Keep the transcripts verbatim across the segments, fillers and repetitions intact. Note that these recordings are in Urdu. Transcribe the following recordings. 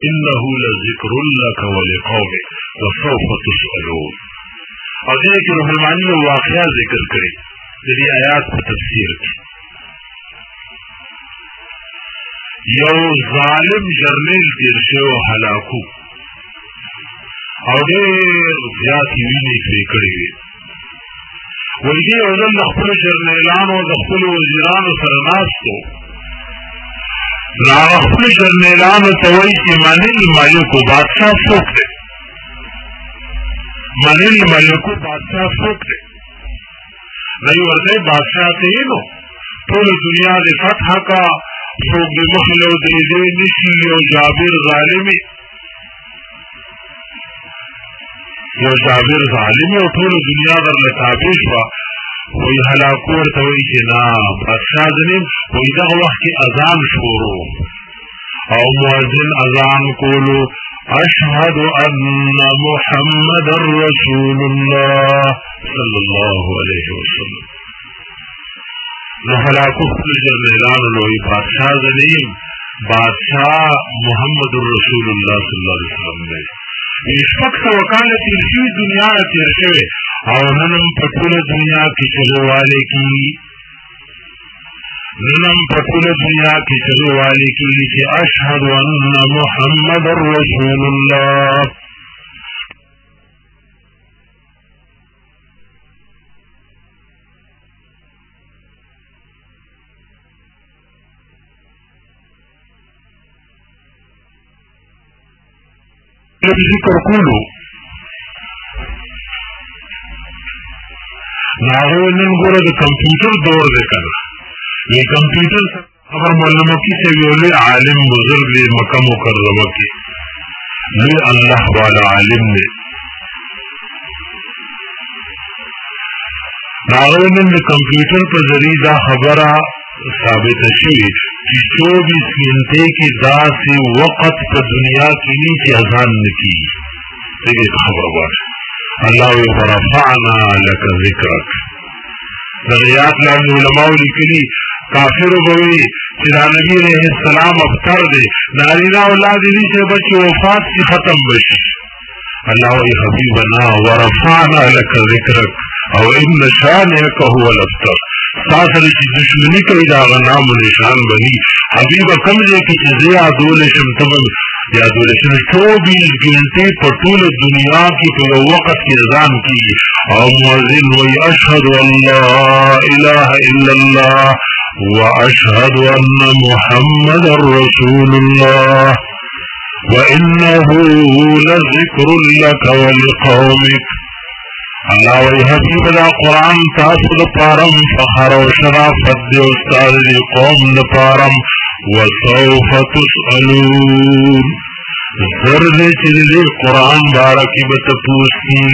انه لذکر لك ولقومك وسوف تسألون. او دې کې روح المعانی او واقعا ذکر کړي د دې آیات په تفسیر کې. یو ظالم جرنیل تیر شوی هلاکو او ډېر زیاتې وینې پرې کړې وې. وایي دې یو ځل د خپلو جرنیلانو د خپلو وزیرانو سره ناست و، نو هغه خپلو جرنیلانو ته وایي چې منل ملکو بادشاه څوک دی؟ منل ملکو بادشاه څوک دی؟ دی ورته بادشاه ته یې نو ټول دنیا د فتح کا څوک د مخلو درېدی نشي، یو جابر ظالمي یو جابر ظالمي او ټول دنیا درله تابع شوه. وی هلاکو ورته وایي چې نه بادشاه زنیم. وی دغه وخت کې اذان شروع او مؤذن اذان کولو اشهد ان محمد رسول الله صلی الله علیه وسلم. نو هلاکو خپل جرنیلانو لوی بادشاه زنیم، بادشاه محمد رسول الله صلی الله علیه وسلم دی. شپږ سوه کاله تېر شوي دنیا نه تېر شوی او نن په ټوله دنیا کې چغېوالی کېږي نن په ټوله دنیا کې چغېوالی کېږي چې اشهد ان محمد رسول الله. ذکر کولو ناغوی نن گوره دا کمپیوٹر دور دے کنا. یہ کمپیوٹر خبر مولانا مکی سے ویولے عالم بزرگ دے مکہ مکرمہ کی لوی اللہ والا عالم دے. ناغوی نن دا کمپیوٹر پر ذریعہ دا خبرہ ثابت شوی کہ چوبیس گھنٹے کی دا سے وقت پر دنیا کی نیچے اذان نکی. دیکھیں خبر بات اللہ ورفعنا لک ذکرک. دغیات لاندې علماء لیکلي کافر وګوي چې دا نبی علیہ السلام افطر دی، نارینه اولاد دې چې بچي وفات شي ختم بشي. الله وی حبیبنا ورفعنا لک ذکرک او ان شانک هو الابتر. ساسره چې دشمنی کوي دا غنام و نشان بنی حبیب کم دې کې چې زیا دول شم تبم یا دول شم چوبیس گھنٹے په ټول دنیا کې په یو وخت کې اذان کیږي او مؤذن وی اشهد ان لا اله الا الله واشهد ان محمد رسول الله وانه لذکر لك ولقومك. اللہ وی حبیب دا قرآن تاسو دا پارم فخر و شرافت دی استاد دی قوم دا پارم وسوف تسألون. زرد چیز دی قرآن بارکی بتپوس کی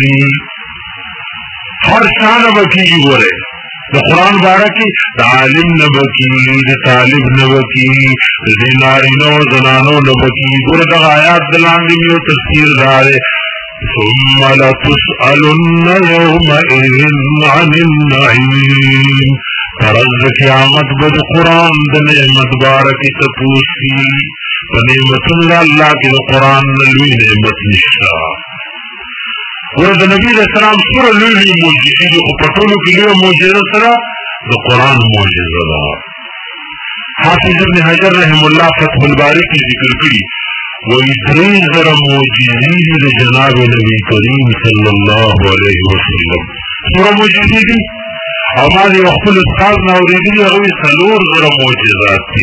ہر شان بکی گورے دا قرآن بارکی دا عالم نبکی دا طالب نبکی دا نارینو زنانو نبکی گورے دا آیات دلاندی میو تفسیر دارے ثم لتسألن يومئذ عن النعيم. فرز قیامت بد قرآن دا نعمت بارکی تپوسی فنعمت اللہ کی دا قرآن نلوی نعمت نشتا. ورد نبی علیہ السلام سورہ لولی موجزی دی خپتولو کی لئے موجزہ سرا دا قرآن موجزہ دا. حافظ ابن حجر رحم اللہ فتح الباری کی ذکر کری وَإِدْرِي ذَرَ مُوجِزِيدِ جناب نبی کریم صلی اللہ علیہ وسلم. سورہ موجزی دی ہماری وقت الاسقاذ ناوریدی اغوی سلور ذر موجزات تھی.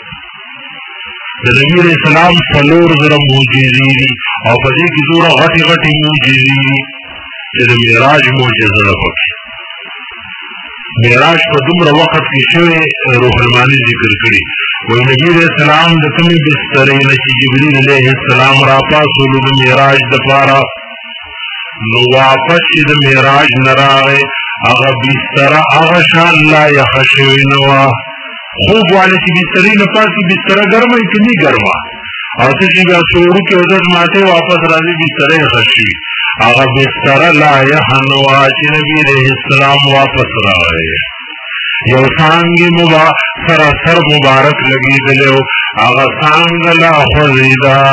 نبی علیہ السلام سلور ذر موجزی دی اور پدی کی سورہ غٹی غٹی موجزی دی معراج موجزہ رفکی. معراج په دومره وخت کې شوی روح المانی ذکر کړي وی نبی علیہ السلام د کمی بسترې نه چې جبریل علیہ السلام را پاسولو د معراج دپاره نو واپس چې د معراج نه راغی هغه بستره هغه شان لا یخه شوې نه وه. خوب والی چې بسترې نه پاسي بستره ګرمه که نه ګرمه او ته چې بیا سورو کې عدد ماته واپس راځي بستره یخه شوي هغه بستره لا یخه نه وه چې نبي علیہ السلام واپس راغی. یو څانګې مبا سره سر مبارک لګېدلی و هغه څانګه لا خوځېده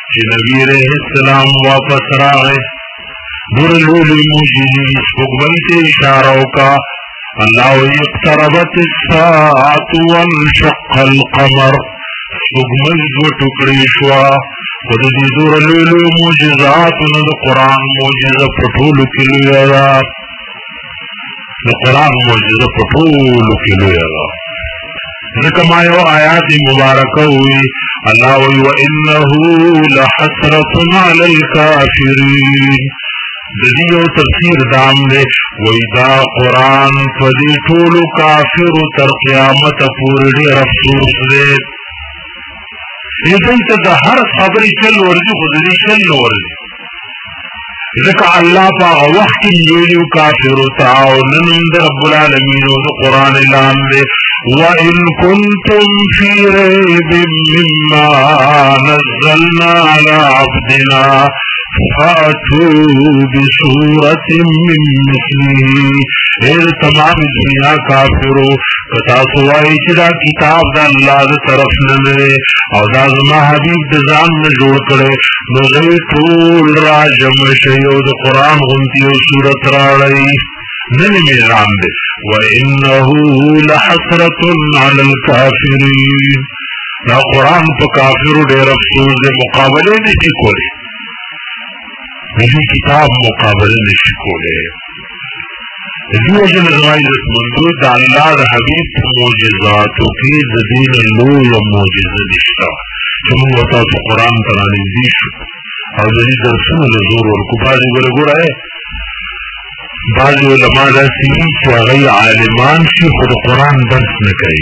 چې نبی علیہ السلام واپس راغی نور لولي موجزي سپوږمۍ ته اشاره وکړه الله اقتربت الساعة وانشق القمر سپوږمۍ دوه ټوکړې شوه خو د دې دور لولو معجزاتو د قرآن معجزه په ټولو کې لویه ده د قرآن معجزه په ټولو کې لویه ده ځکه ما یو آیات مبارکه وی الله وی وانه لحسرة على الكافرين د دې یو تفسیر دام دی وی دا قرآن په دې ټولو کافرو تر قیامت پورې ډېر افسوس دی دې ته د هر خبرې چل ورځي خو دې چل نه ورځي ذکر اللہ پا وقت لیلیو کافر تاو ننند رب العالمین و قرآن اعلان دے وَإِن كُنتُمْ فِي رَيْبٍ مِّمَّا نَزَّلْنَا عَلَى عَبْدِنَا فَأْتُوا بِسُورَةٍ مِّن مِّثْلِهِ اے تمام دنیا کافرو کتا سوائی چدا کتاب دا اللہ دا طرف ننے او دا زما حبیب دا زان نجوڑ کرے نو زوی طول را جمع شیو دا قرآن غنتی و سورت را رئی ننی میران دے وَإِنَّهُ لَحَسْرَةٌ عَلَى الْكَافِرِينَ دا قرآن پا کافرو دیر افسوس دے مقابلے نشی کولے نبی کتاب مقابلے نشی کولے دیو جن غایت مندو دا اللہ دا حبیب موجزاتو کی دین لو یا موجزہ نشتا چمو وطا تو قرآن ترانی دیشو او دنی درسون نزور ورکو بازی ورگو رہے بعض علماء دا سیوی چا غی عالمان شی خود قرآن درس نکئی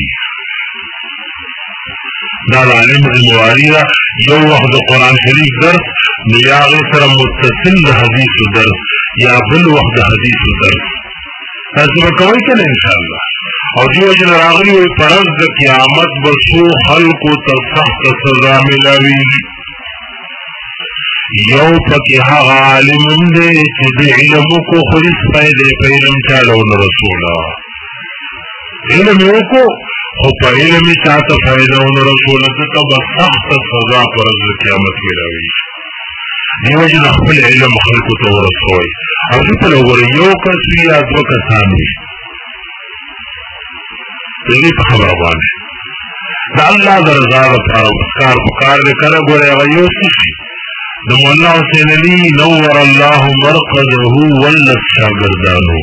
دا العالم زمواری دا یو وقت قرآن شریف درس نیا غی سر متصل حدیث درس یا بل وقت حدیث درس تاسو کوي کنه ان شاء الله او دیو جن راغلی وي پرز د قیامت بسو خلق ته سخت سزا ملاوي یو پکې هغه عالم دی چې د علم کو خریص پیدا پیلم چالو رسول علم یو کو خو په علم چاته پیدا رسول ته به سخت سزا پرز د قیامت ملاوي دیو جن خپل علم خلق ته ورسوي او دې له ور یو کس یا دو کسان دي دې په خبره باندې دا الله درزا لپاره کار وکړ دې کړه ګوره هغه یو شي د مولا حسین علی نور الله مرقده ول شاګردانو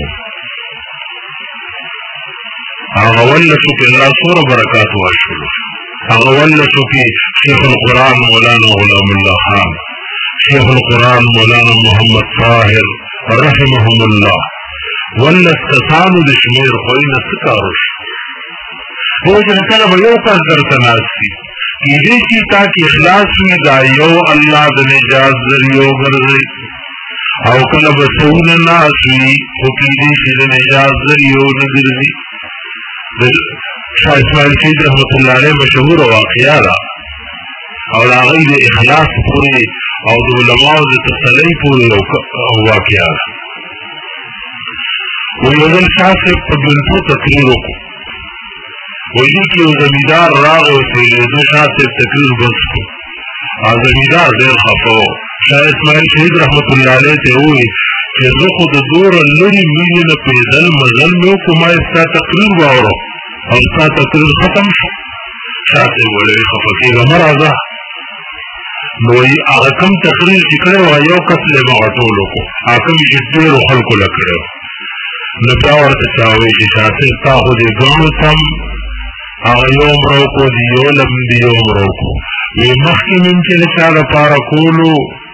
هغه ول شو کې الله سور برکات واشو هغه ول شو کې شیخ القرآن مولانا غلام الله خان شیخ القرآن مولانا محمد طاهر رحمهم الله ولس کسانو د شمیر خوینه ستاروش بوجن کله به یو کس درته ناسي کېدې شي تاکي اخلاص وي دا یو الله د نجات ذریعو ګرځي او کله به څونه ناس وي خو کېدې شي د نجات ذریعو نه ګرځي د شاه اسماعیل شهید رحمت الله علیه مشهور واقعه ده او د هغې د اخلاص پورې او د علماء د تسلی پورې واقعه ده وی اول شاه صاحب په بلتو تقریر وکړو وی کې یو زمیندار راغی او سیدو شاه صاحب تقریر بس کړو او زمیندار ډېر خفه و شاه اسماعیل شهید رحمت الله علیه ته وویل چې زه خو د دوره لرې مینې نه پیدل مزل مې وکړو ما ستا تقریر واورو او ستا تقریر ختم شو شاه صاحب ویل خفه کېږه مه راځه نو یې هغه کوم تقریر چې کړی و یو کس له به هغه ټول وکړو هغه کوم چې ډېرو خلکو له کړی و نو بیا ورته چا وایي چې شاه صاحب تا خو دې ګڼو تم هغه یو مړه وکړو د یو لم د یو مړه وکړو وی مخکې مې چې د چا لپاره کولو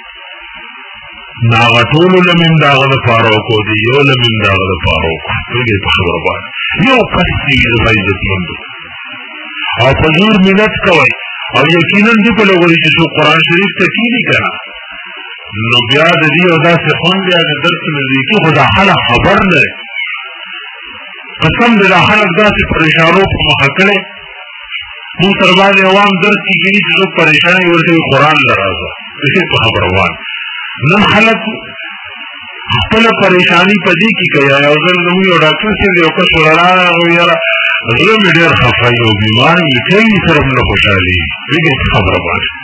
نو هغه ټولو له مې د هغه لپاره وکړو د یو له مې د هغه لپاره وکړو پوهېږئ په خبره باندې یو کس چې وي زما عزتمندو او په زور مینت کوئ او یقینا دې په لغوري چې څوک قرآن شریف ته کینی که نه نو بیا د دې یو داسې خوند دی د درس نزدیکي خو دا خلک خبر نه دی قسم دی دا خلک داسې پریشانو په مخه کړی مونږ سره بعضې عوام درس کې کېږي چې څوک پریشان وي ورته وي قرآن له رازه داسې په خبره باندې نن خلک خپله پریشاني په دې کې کوي یو ځل زموږ یو ډاکټر صاحب یو کس ورراغی هغه یاره زړه مې ډېر خفه وي او بیمار وي کوي سره مې نه خوشحالېږي پوهېږئ په خبره باندې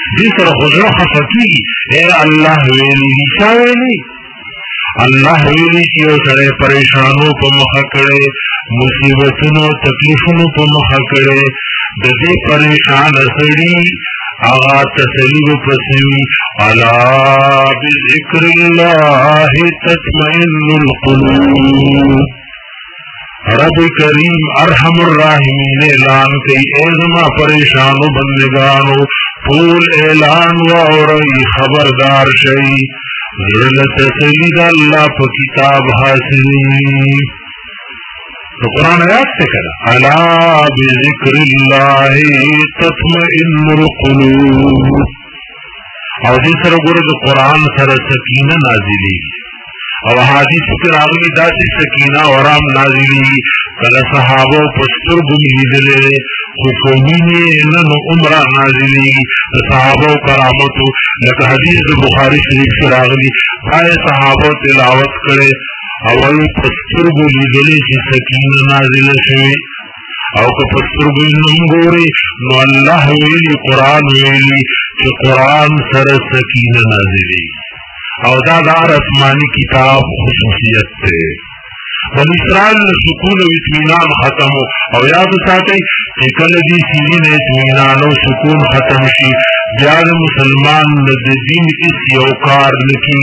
دې سره خزره خفقیږي اے الله ویلي چا ویلي الله ویلي چې یو سره پریشانو په مخه کړي مصیبتونو تکلیفونو په مخه کړي د دې پریشان سړي آغا تسلی و پسوی علا بذکر اللہ تطمئن القلوب رب کریم ارحم الراحمین اعلان کئی ایزما پریشانو بندگانو پول اعلان و اوری خبردار شئی ذرل تسلی دا اللہ پا کتاب حاصلی تو قرآن آیات سے کرا علا بذکر اللہ تطمئن القلوب او دی سر گرد قرآن سر سکینہ نازلی او حدیث پر آگلی داسی سکینہ ورام نازلی کلا صحابو پستر گمیدلے خفومین انن عمرہ نازلی صحابو کرامتو لکہ حدیث بخاری شریف پر آگلی آئے صحابو تلاوت کرے اول پسترگو لیدلی چی سکینہ نازل شوی او که پسترگو نمگوری نو اللہ ویلی قرآن ویلی چی قرآن سر سکینہ نازلی او دا دار اسمانی کتاب خصوصیت تے بن اسرائیل سکون و اطمینان ختمو او یاد ساتی چی کل دی سینین اطمینان و سکون ختم شی بیاد مسلمان ند دین اس یوکار نکی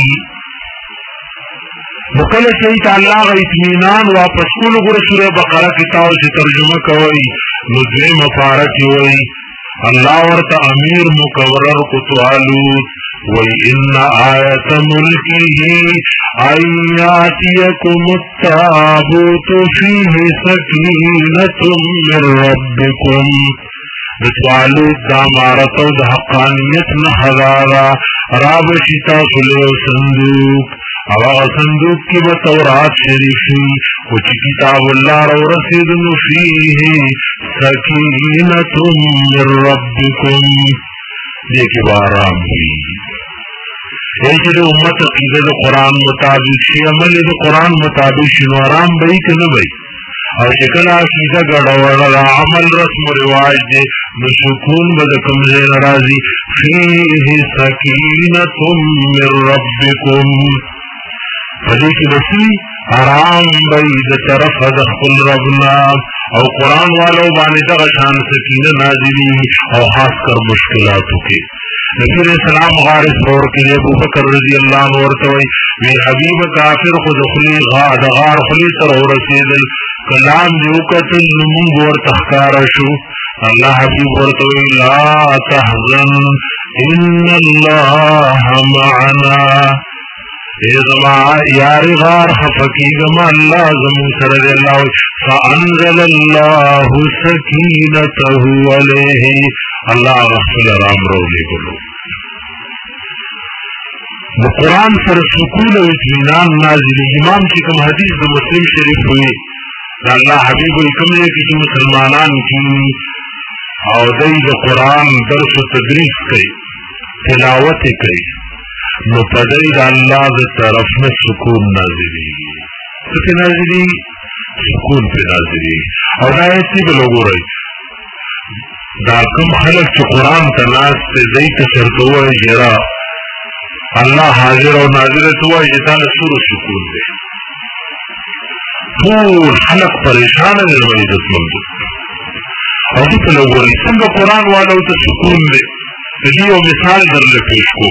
نکل چاہی تا اللہ غا اطمینان واپس کول گر سورہ بقرہ کتاو سے ترجمہ کوئی نزوی مفارتی وی اللہ ورطا امیر مکورر کتوالوت وی ان آیت ملکی آیاتیکم التابوت فیہ سکینت من ربکم بتوالوت دا مارتو دا حقانیت نحضارا رابشتا سلیو صندوق او صندوق کی بتورات شریفی وچی کتاب اللہ رو رسیدن فیہ سکینت من ربکم دیکھ بارام ہوئی ایچے دے امت عقیدہ دے قرآن مطابق شی عمل دے قرآن مطابق شنو آرام بئی کہ نہ بئی او شکل عقیدہ گڑا وڑا عمل رسم و رواج دے نسکون بدا کمزے نرازی فیہ سکینت من ربکم فدی کی بسی حرام بید طرف دخل ربنا او قرآن والو بانے دغشان سکینہ نازلی او خاص کر مشکلاتو کے نبی علیہ السلام غارس اور کے ابو بکر رضی اللہ عنہ ورتوی وی حبیب کافر خود خلی غاد غار خلی تر ورسیدل کلام دیوکتل نمونگ ورتخکارشو اللہ حبیب ورتوی لا تحزن ان اللہ معنا ایزما یاری غار خفقیگم اللہ زمون سرد اللہ فانزل اللہ سکینته علیہ اللہ رسول رام رو لے گلو قرآن سر سکون و اطمینان نازل امام کی کم حدیث دو مسلم شریف ہوئی دا اللہ حبیب الکم لے کی مسلمانان کی او دی دا قرآن درس و تدریس کئی تلاوت کئی نو پدای دا اللہ دا طرف میں سکون نازلی سکون نازلی سکون پہ نازلی اور دا ایسی بلوگو رئی دا کم خلق چو قرآن تناس تے دی کسرتوا جرا اللہ حاضر و ناظرتوا جتان سور سکون دے طول خلق پریشان نرمائی دس مندو اور دی بلوگو رئی سنگا قرآن والا تا سکون دے دیو مثال در لپیش کو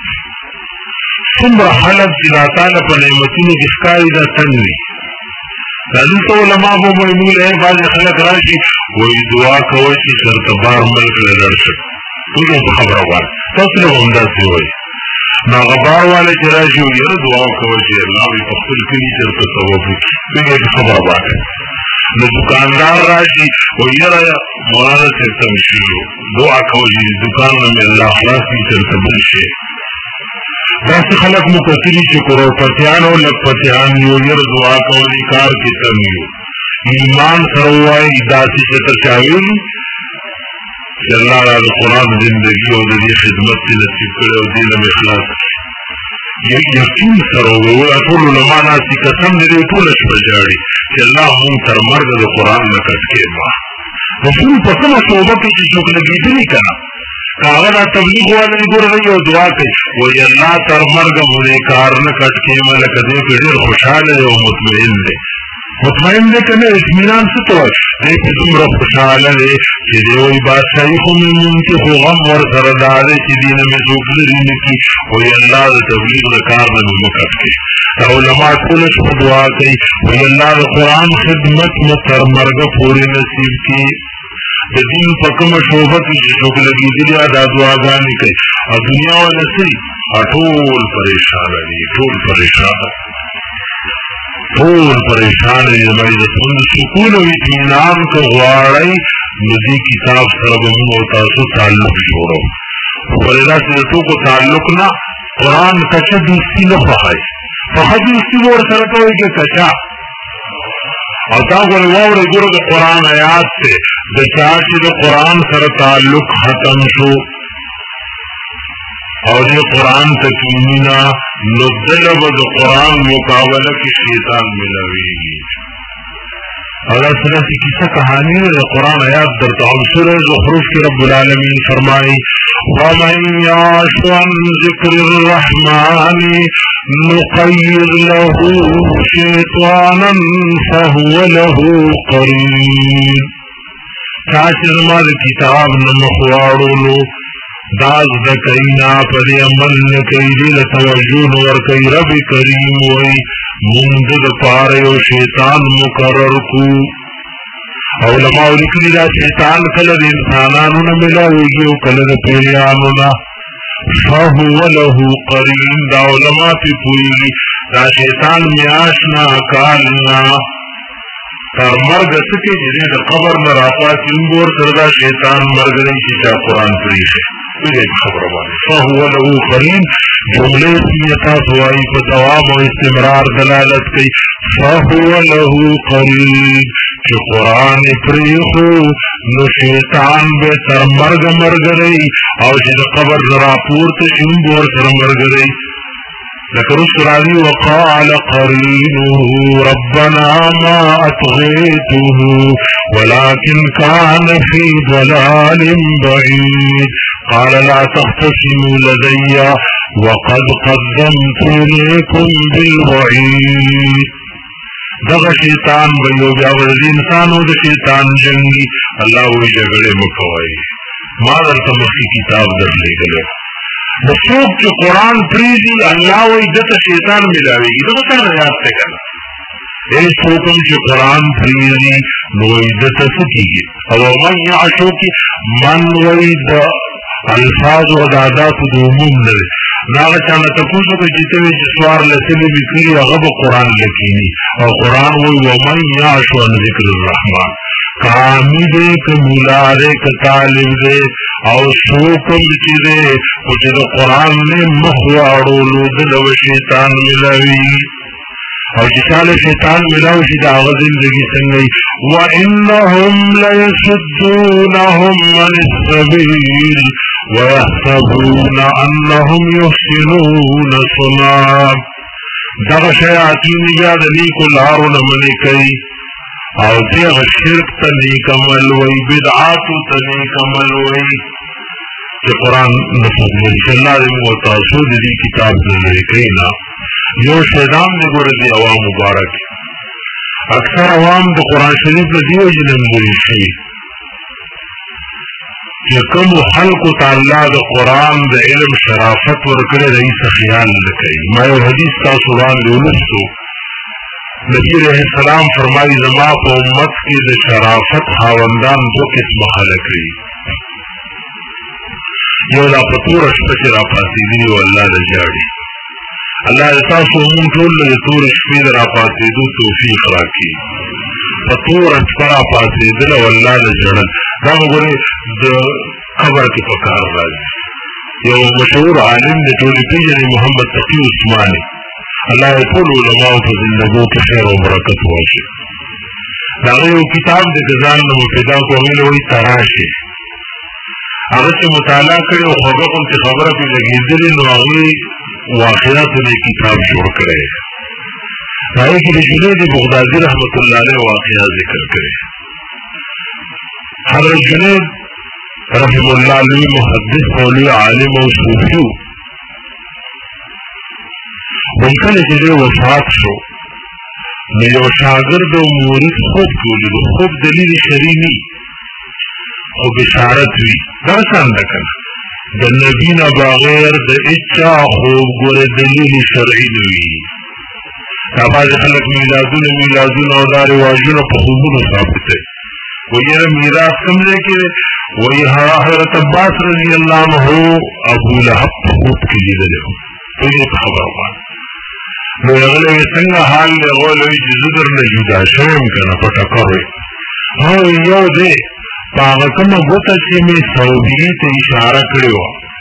سمرا خلق جدا تعالی پا نعمتونو کسکاری دا تنوی دلتا علماء با معمول ہے بعض خلق راشی وی دعا کوشی سرطبار ملک لدرشک تو خبر آوار تاصل غمدہ سے ہوئی ناغبار والے چراشی وی یر دعا کوشی اللہ وی تخصل کلی سرطا ثوابی بگئی خبر آوار نو دکاندار راشی وی یر مولانا سرطا مشیلو دعا کوشی دکان میں اللہ خلاصی سرطا بلشے داس خلق مکتری چی کرو پتیان و لگ پتیان یو یر دعا کولی کار کی تمیو ایمان سروائی داسی چتا چاویلی چی اللہ را دا قرآن زندگی و دا دی خدمت تی نصیب کرے و دیلم اخلاص یقین سروائی و اطول علماء ناسی قسم دے طولش بجاڑی چی اللہ مون تر مرد دا قرآن نکت کے ما رسول پسم صحبہ کی چی چوک لگی دلی کنا کاغذ تبلیغ والا ګور دی او دعا کوي وای الله تر مرګ مونږه کار نه کټ کې ملک دې په ډېر خوشاله او مطمئن دی مطمئن دی کنه اطمینان څه ته وایي دې دومره خوشاله دی چې دی وایي بادشاہي خو مونږ ته خو غم ور سره دا دی چې دین مې څوک لري نه کی وای الله د تبلیغ د کار نه مونږ کټ کې علماء ټول څه دعا کوي وای الله د قرآن خدمت مو تر مرګ پورې نصیب کړي د دین په کومه شوبه کې چې څوک لګېدلي دا دعاګانې کوي او دنیا والا څه ټول پریشانه دي ټول پریشانه ټول پریشانه دي باندې د سکون او اطمینان کو غواړئ نو دې کتاب سره به موږ تاسو تعلق جوړو ولدا چې ټکو تعلق نه قرآن کچه دوستی نه خوښي فقط دوستی ور سره کوي کې کچا او دا غوړ واورې ګورو د قرآن آیات ته د چا چې د قرآن سره تعلق ختم شو او د قرآن تکیمینا نو دلب د قرآن مقابله کې شیطان ملاویږي او دا سره چې کیسه کہانی د قرآن آیات درته او سورہ زخرف کې رب العالمین فرمایي ومن يعش عن ذكر الرحمن نقيض له شيطانا فهو له قرين چاچه زما د کتاب نمخواړولو داز د کینا پر عمل نکي دل توجه نور کوي رب کریم وای مونږ د پاره یو شیطان مقرر کو علماء لیکلي دا شیطان کله د انسانانو نه ملاويږي او کله د پیریانو نه فهو له قرین دا علماء پی پوئی دا شیطان میاشنا کالنا تر مرگ سکی جدی دا قبر مراقا چنگور سردا شیطان مرگ دی چیچا قرآن پریخے یہ خبر بانی فهو له قرین جملے سیتا سوائی پا دوام و استمرار دلالت کی فهو له قرین کہ قرآن پریخو نو شیطان بے تر مرگ مرگ رئی او چې د قبر زرا پورته شنبور سره مرگ رئی لکه رسول راضی وقال قرینه ربنا ما اطغیته ولكن كان في ضلال بعيد قال لا تختصموا لدي وقد قدمت إليكم بالوعيد دغه شیطان ویو بیا ورځ انسانو د شیطان جنگي الله وی جګړه مکوای ما درته مخکې کتاب درلېږلی د څوک چې قرآن پریږدي الله وی دته شیطان ملاویږي دغه څنګه یاد دی کنه ای څوک چې قرآن پریږدي نو وی دته څه کېږي او من یعشو کې من وی د الفاظ و د عاداتو د عموم نه دی ناغه چانه تپوسو که چې ته وی چې سوار لسلې لیکلي هغه به قرآن لیکي او قرآن وی ومن یعشو عن ذکر الرحمن کامی دے که مولا دے که طالب دے او سوکم چی دے کچھ دا قرآن نے مخوارو لو دلو شیطان ملاوی او چی چال شیطان ملاوی دا آغا زندگی سنگئی وَإِنَّهُمْ لَيَسُدُّونَهُمْ عَنِ السَّبِيلِ وَيَحْسَبُونَ أَنَّهُمْ يُحْسِنُونَ صُنْعًا دغه شیاطین بیا د نیکو لارو نه منې کوي او دیغ شرک تا نیک عمل وی بدعاتو تا نیک عمل وی چه قرآن نفضل انشاءاللہ دی موتاسو دی کتاب نظر کئینا یو شیدام دی گوڑ دی عوام مبارک اکثر عوام دی قرآن شریف دیو جنم گوری شوی چه کم خلقو تا اللہ دی قرآن دی علم شرافت ورکر رئیس خیال لکئی ما یو حدیث تا سوران دی ولستو نبی علیہ السلام فرمائی زما په امت کې د شرافت خاوندان دو قسم خلک دي یو لا پتور شپه چې را پاسېدي او الله د جاړي الله تاسو مونږ ټول له تور شپې را پاسېدو توفیق راکړي پتور شپه را پاسېدل او الله د جړل دا وګورئ د خبر کې پکار راځي یو مشهور عالم د ټولې پیژنې محمد تقی عثماني اللہ ټول علماء په زندګو کې خیر او برکت واچي دا یو کتاب د ځان نو پیدا کوي وی تراشه هغه چې مطالعه کړي او هغه کوم چې خبره په لګیدلې نو هغه واقعات د کتاب جوړ کړي هغه کې د جنید بغدادي رحمت الله علیه واقعا ذکر کړي حضرت جنید رحم الله لوی محدث او لوی عالم او صوفي وکړه چې وفات شو نو یو شاګرد او مرید خوب کولو خوب دلیل شرعي نه او بشارت وی دا څنګه کړه د نبی نه بغیر د اچا خوب ګوره دلیل شرعي نه وی دا باز خلک میلادونه میلادونه او دا رواجونه په خوبونو ثابت دي ویره میراث سمجھے کہ وہی حضرت عباس رضی اللہ عنہ ابو لہب خوب کی لیدل تو یہ خبر ہوا نو اغلے څنګه حال له غولوي چې زدر نه جدا شوم کنه پټکوي هو یو دې هغه کومه ګوته چې می سعودي ته اشاره کړو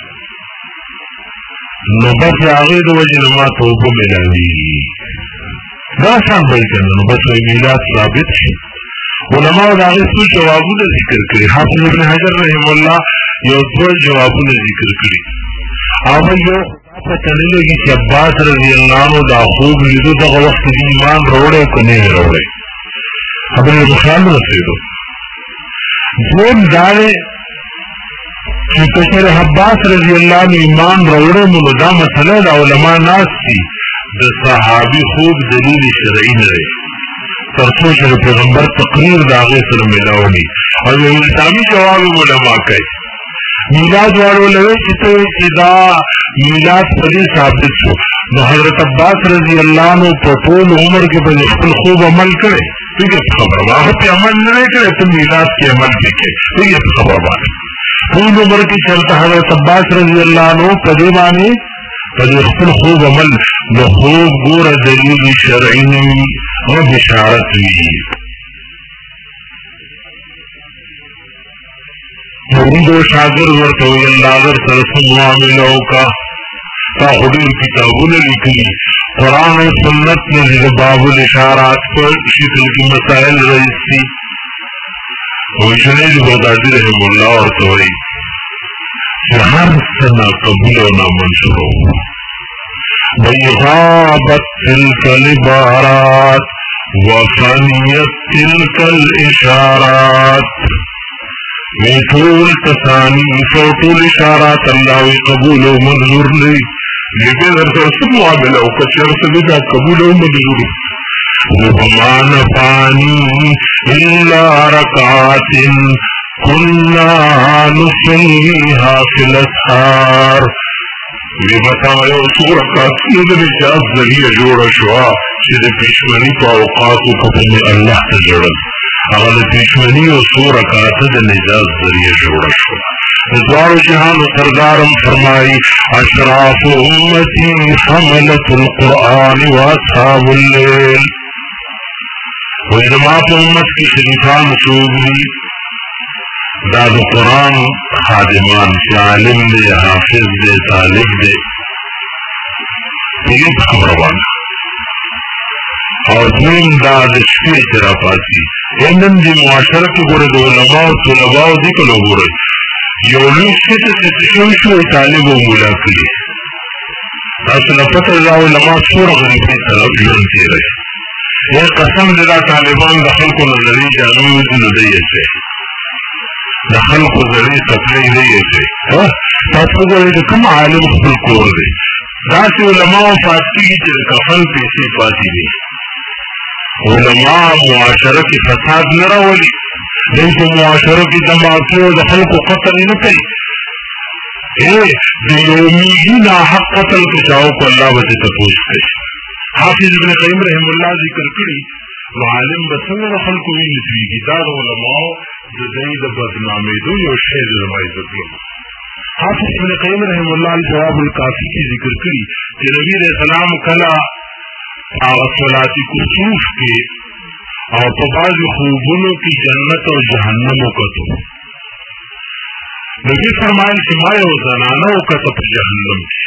نو بس هغه د وجه ما توبه ملالي دا څنګه کنه نو بس میلاد ثابت شي علماء دا هغه څه جوابونه ذکر کړي حافظ ابن حجر رحم الله یو څو جوابونه ذکر کړي هغه یو په تللېږي چې عباس رضی الله عنه دا خوب لیدو دغه وخت د ایمان وروړي کنه وروړي خبرې مخالف رسېدو دوم داړي چې کچره عباس رضی الله عنه ایمان وروړي نو دا مسله د علما ناس دي د صحابي خوب دلیل شرعي نه دی ترڅو چې پیغمبر تقریر د هغه سره ملاوني او اسلامي جواب علما کوي میلاد والو لوي چې دا میلاد په دې ثابت شو نو حضرت عباس رضی الله عنه په ټول عمر کې په خپل خوب عمل کړي دغه خبره واه په عمل نه کړي ته میلاد کې عمل وکړي دغه خبره واه ټول عمر کې چلته حضرت عباس رضی الله عنه په دې باندې په خپل خوب عمل نو خوب ګوره دلیل شرعي او بشارت وی مرید و شاگرد ورته وی الله در سره معاملو کا تا حضور کتابونه لیکلي قرآن و سنت نے باب الاشارات پر شکل کی مسائل رئیسی وشنید بغدادی رحم اللہ ورته وی چې هر سنه قبول و نامنشور وغابت تلك العبارات وفنيت تلك الاشارات وطول تصانیف وطول اشارات اللہ قبول و منظور لی لیکن در سرسل معاملہ و کچر سبیدہ قبول و منظور وما نفانی الا رکعات كنا نصليها في الاسحار لبتا یو سور رکعات ندر اجاز ذریعہ جوڑا شوا چه ده پیشمنی پا اوقاتو کپنی اللہ تجرد اغل پیشمنی و سور رکعات ده نجاز ذریعہ جوڑا شوا دوار جہان سردارم فرمائی اشراف امتی حملت القرآن و اصحاب اللیل و ادمات امت کی شریفان سوگی داد قرآن خادمان چی عالم دے حافظ دے طالب دے یہ خبروان اور دین داد شپی چرافاتی اینن دی معاشرت گوڑے دو علماء و طلباء و دیکلو گوڑے یولو ست ست شوشو طالب و ملاکلی اصلا پتر دا علماء سور غریبی طرف جنتی رہی یہ قسم دا طالبان دخل کو نظری جانوی دنو دیئے دخل کو ذری سپلی دیئے تاسو گوڑے دا کم عالم خبر کور دی دا سی علماء فاتی کی چل کفن پیسی فاتی دی علماء معاشرہ کی فساد نراولی لیکن معاشرہ کی دماغی و دخل کو قتل نکل اے دیومیگی نا حق قتل کچاو کو اللہ بچے تپوش کئی حافظ ابن قیم رحم اللہ ذکر کری وعالم بسنگ دخل کو بھی نتویگی دار علماء دید بدنامی دو یو شید علماء ذکر حافظ ابن قیم رحم اللہ الجواب الکافی کی ذکر کری کہ نبی علیہ السلام کلا صلاتی کسوف کے اور تو بعض خوبونوں کی جنت اور جہنموں کا تو نبی فرمائل کہ مائے و زنانوں کا تو جہنم کی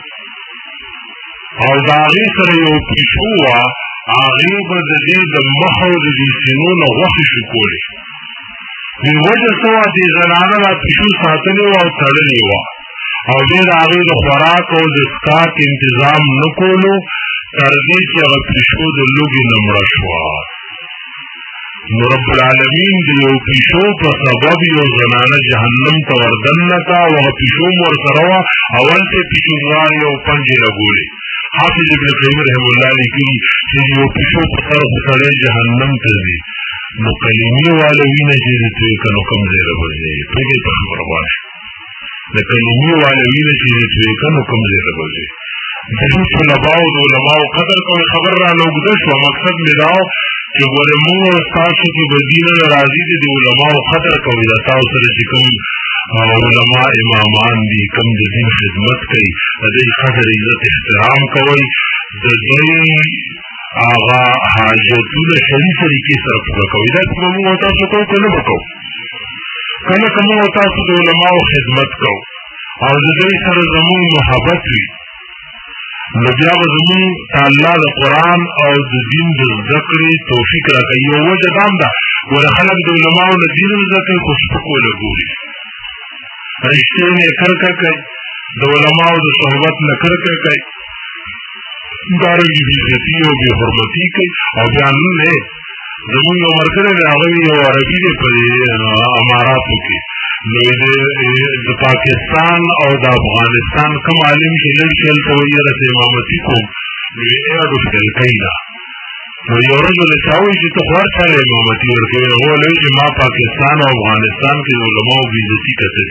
اور داغی سر یو پیشوا آغی بددید محو دی سنون وخی شکولی من وجه سوا دی زنانا را پیشو ساتنی و او تڑنی و او دید آغی دا خوراک و دسکاک انتظام نکولو تردی چی اغا پیشو دا لوگی نمرشوا نو رب العالمین دی یو پیشو په سبب یو زنانه جهنم ته وردننه کا او هغه پیشو ورسره وه اول ته پیشوګانې او پنجې لګولې. حافظ ابن قیم رحم الله لیکلي چې یو پیشو په سر خو سړی جهنم ته ځي نو کلمې والا وینه چې دې توی که نو کوم ځای رابځي پوهېږئ په خبره باندې د کلمې والا وینه چې دې توی که نو کوم ځای رابځي. د دې طلباو د علماو قدر کوئ. خبر رانه اوږده شوه مقصد مې دا و چې ګورې مونږ او ستاسو چې به دینه نه راځي دي د علماو قدر کوئ. د تاسو سره چې کوم علما امامان دي کوم د دین خدمت کوي د دوی قدر عزت احترام کوئ. د دوی هغه حاجتونه شریف طریقې سره پوره کوئ. داسې به مونږ او تاسو کوو که نه به کوو. کله که مونږ او تاسو د علماو خدمت کوو او د دوی سره زمونږ محبت وي نو بیا به زمونږ ته الله د قرآن او د دین د زده کړې توفیق راکوي. یو وجه دا هم ده ګوره خلک د علماو نه دین هم زده کوي خو سپک وله ګوري، رښتې نه یې کرکه کوي، د علماو د صحبت نه کرکه کوي، دارنګې بېعزتي او بې حرمتي کوي. او بیا نن دی زمونږ یو ملګری دی هغه یو عربي دی په اماراتو کې نو د پاکستان او د افغانستان کوم عالم چې لږ چې هلته وایي یاره ته امامتي کوم نو یې اډو فدلکۍ ده. نو یو ورځ ورله چا وایي چې ته خو هر چا له امامتي ورکوې هغه ورله وایي چې ما پاکستان او افغانستان کې د علماو بېعزتي کتلې.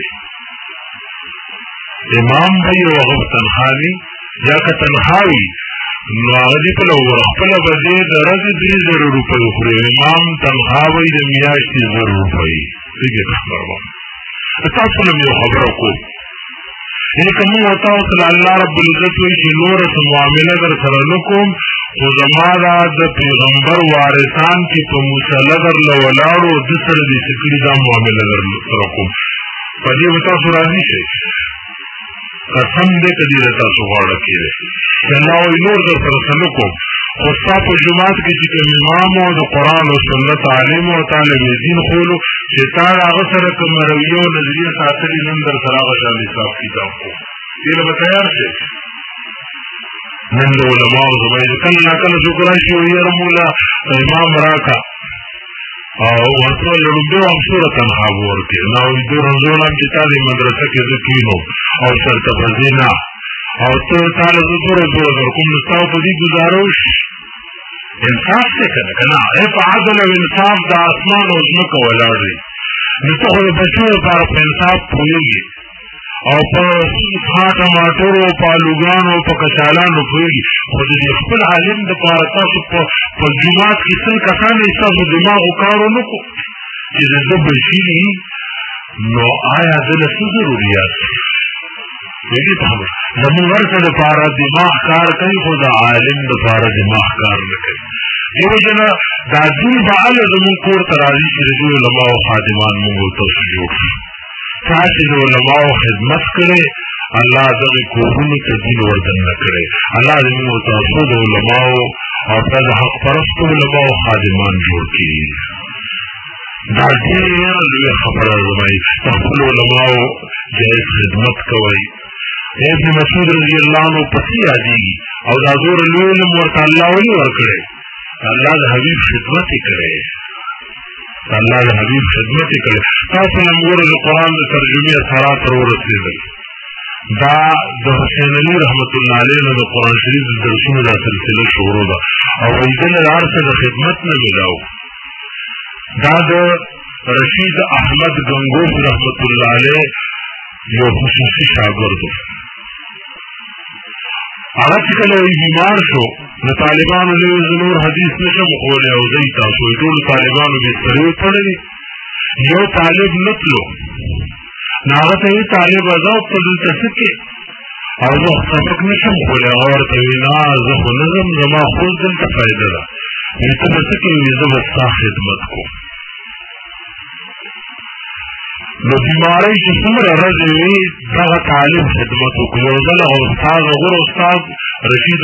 امام به یې هغه په تنخوا وي یا که تنخوا وي نو هغه دې خپله وګوره خپله به دې د ورځې درې زره روپۍ خوري. امام تنخوا به یې د میاشتې زر روپۍ. څنګه خبره وه تاسو له یو خبره کوم یعنې که مونږ ورته ورته الله رب العزت وایي چې نوره څه معامله در سره نه کوم خو زما دا د پیغمبر وارثان چې په مسله درله ولاړو ده سره دې څه کړي دا معامله در سره کوم. په دې به تاسو راضي شئ. قسم دې که دې د تاسو غاړه کېدی چې الله وایي نور در سره څه نه کوم خو ستا په جومات کې چې کوم امام او د قرآن او سنت عالم او طالب دین خولو چې تا د هغه سره کوم رویه او نظریه ساتلي نن در سره هغه شان حساب کتاب کوم. دې له به تیار شئ. نن د علماو زبایي کله ناکله څوک راشي وایي یاره مولا امام راکه او ورته ویل لومبۍ هم څومره تنخوا به ورکړې نه وایي دومره زوړ یم چې تا دې مدرسه کې زه کښېنوم او چېرته به ځې نه او ته تا له زه دومره زوړه درکوم نو ستا په دې ګزاره وشي. انصاف دی که نه که نه ای په عدل او انصاف د اسمان او ځمکه ولاړ دی. نو ته خو د بچو لپاره په انصاف پوهېږي او په ښه ټماټرو او په الوګانو او په کچالانو پوهېږي خو د دې خپل عالم دپاره تاسو په جومات کې سل کسان یې ستاسو دماغو کار ونه کړو چې د ده بچي دي نو آیا ده له څه ضروريات پوهېږي په خبره زمونږ هر څه دپاره دماغ کار کوي خو د عالم دپاره دماغ کار نه کوي. دې وجه نه دا دین به هله زمونږ کور ته راځي چې د دې علماو خادمان مونږ او تاسو جوړ شي. چا چې د علماو خدمت کړی الله دغې کورونو ته دین وردننه کړی. الله دې مونږ او تاسو د علماو او بیا د حق پرستو علماو خادمان جوړ کړي. دا ډېره لویه خبره زمایي د خپلو علماو جایز خدمت کوئ. ابن مسعود رضی الله عنه پسې یادېږي او دا زور لوی علم ورته الله ولې ورکړی الله د حبیب خدمت یې کړی الله د حبیب خدمت یې کړی. تاسو نه ګوره د قرآن د ترجمې اثرات ور ورسېدل دا د حسین علي رحمت الله علیه نه د قرآن شریف د درسونو دا سلسله شروع ده او وایي دله د هر څه د خدمت نه ملاو. دا د رشید احمد ګنګوس رحمت الله علیه یو خصوصي شاګرد و. هغه چې کله وایي بیمار شو نو طالبانو له زه نور حدیث نشم ښوولی او ځئ تاسو وایي ټولو طالبانو بسترې وتړلې یو طالب نه تلو نو هغه ته وایي طالبه ځه او ته دلته څه کې او زه سبق نشم ښوولی هغه ورته وایي نه زه خو نه ځم زما خو دلته فایده ده وایي ته به څه کوې وایي زه به ستا خدمت کوم. نو بیماری چې څومره ورځې وي دغه طالب خدمت وکړي. یو ځل هغه استاد غوره استاد رشید